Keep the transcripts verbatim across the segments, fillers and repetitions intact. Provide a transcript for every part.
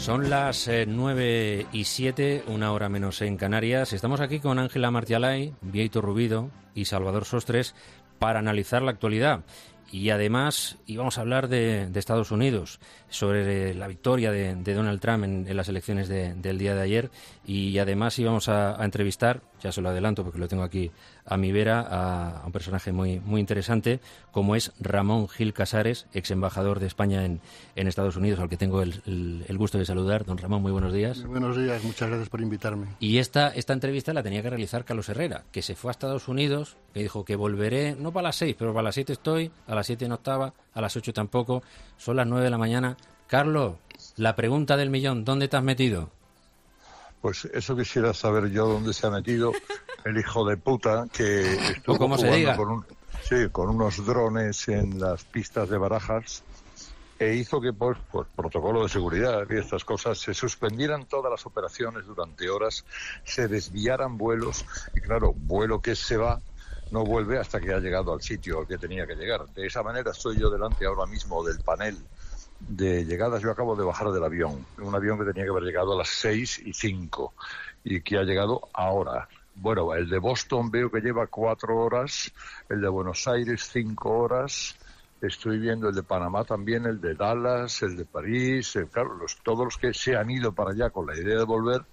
Son las eh, nueve y siete, una hora menos en Canarias. Estamos aquí con Ángela Martialay, Bieito Rubido y Salvador Sostres para analizar la actualidad. Y además íbamos a hablar de, de Estados Unidos, sobre la victoria de, de Donald Trump en, en las elecciones de, del día de ayer. Y además íbamos a, a entrevistar, ya se lo adelanto porque lo tengo aquí a mi vera, a, a un personaje muy muy interesante, como es Ramón Gil Casares, ex embajador de España en, en Estados Unidos, al que tengo el, el, el gusto de saludar. Don Ramón, muy buenos días. Muy buenos días, muchas gracias por invitarme. Y esta, esta entrevista la tenía que realizar Carlos Herrera, que se fue a Estados Unidos, que dijo que volveré, no para las seis, pero para las siete estoy, a las siete no estaba, a las ocho tampoco, son las nueve de la mañana. Carlos, la pregunta del millón, ¿dónde te has metido? Pues eso quisiera saber yo dónde se ha metido el hijo de puta que estuvo ¿Cómo se jugando diga? Con, un, sí, con unos drones en las pistas de Barajas e hizo que por, por protocolo de seguridad y estas cosas se suspendieran todas las operaciones durante horas, se desviaran vuelos y claro, vuelo que se va no vuelve hasta que ha llegado al sitio al que tenía que llegar. De esa manera estoy yo delante ahora mismo del panel de llegadas. Yo acabo de bajar del avión, un avión que tenía que haber llegado a las seis y cinco y que ha llegado ahora. Bueno, el de Boston veo que lleva cuatro horas, el de Buenos Aires cinco horas, estoy viendo el de Panamá también, el de Dallas, el de París, el, claro, los, todos los que se han ido para allá con la idea de volver,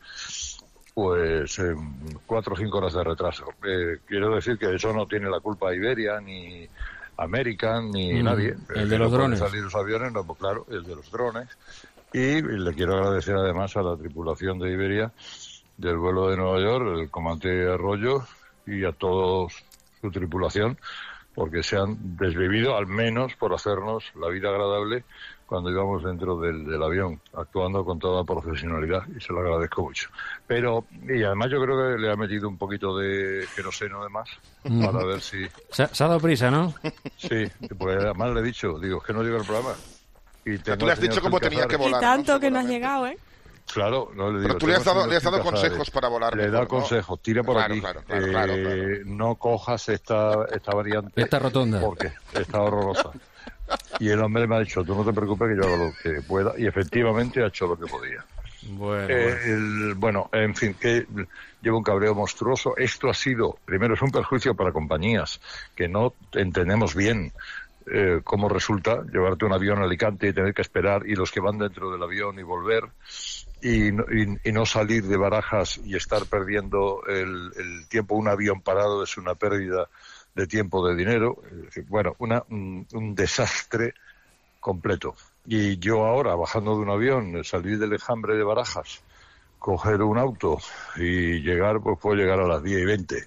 pues eh, cuatro o cinco horas de retraso. Eh, quiero decir que eso no tiene la culpa Iberia ni American ni mm, nadie. El de los no drones. Salir los aviones, no, claro, el de los drones. Y le quiero agradecer además a la tripulación de Iberia del vuelo de Nueva York, el comandante Arroyo y a toda su tripulación, porque se han desvivido al menos por hacernos la vida agradable cuando íbamos dentro del, del avión, actuando con toda profesionalidad, y se lo agradezco mucho. Pero, y además yo creo que le ha metido un poquito de queroseno de más, mm. para ver si... Se, se ha dado prisa, ¿no? Sí, porque además le he dicho, digo, es que no llega el programa. Y tú le has dicho cómo tenía que volar. Y tanto ¿no? que no has llegado, ¿eh? Claro, no le digo. Pero tú le has dado, le has dado consejos para volar. Le he dado consejos, tira por claro, aquí. Claro, claro, eh, claro, claro. No cojas esta, esta variante. Esta rotonda. Porque está horrorosa. Y el hombre me ha dicho, tú no te preocupes que yo hago lo que pueda. Y efectivamente ha hecho lo que podía. Bueno, eh, el, bueno, en fin, que lleva un cabreo monstruoso. Esto ha sido, primero, es un perjuicio para compañías que no entendemos bien eh, cómo resulta llevarte un avión a Alicante y tener que esperar, y los que van dentro del avión y volver, y no, y, y no salir de Barajas y estar perdiendo el, el tiempo. Un avión parado es una pérdida de tiempo, de dinero. Bueno, una, un, un desastre completo. Y yo ahora, bajando de un avión, salir del enjambre de Barajas, coger un auto y llegar, pues puedo llegar a las diez y veinte.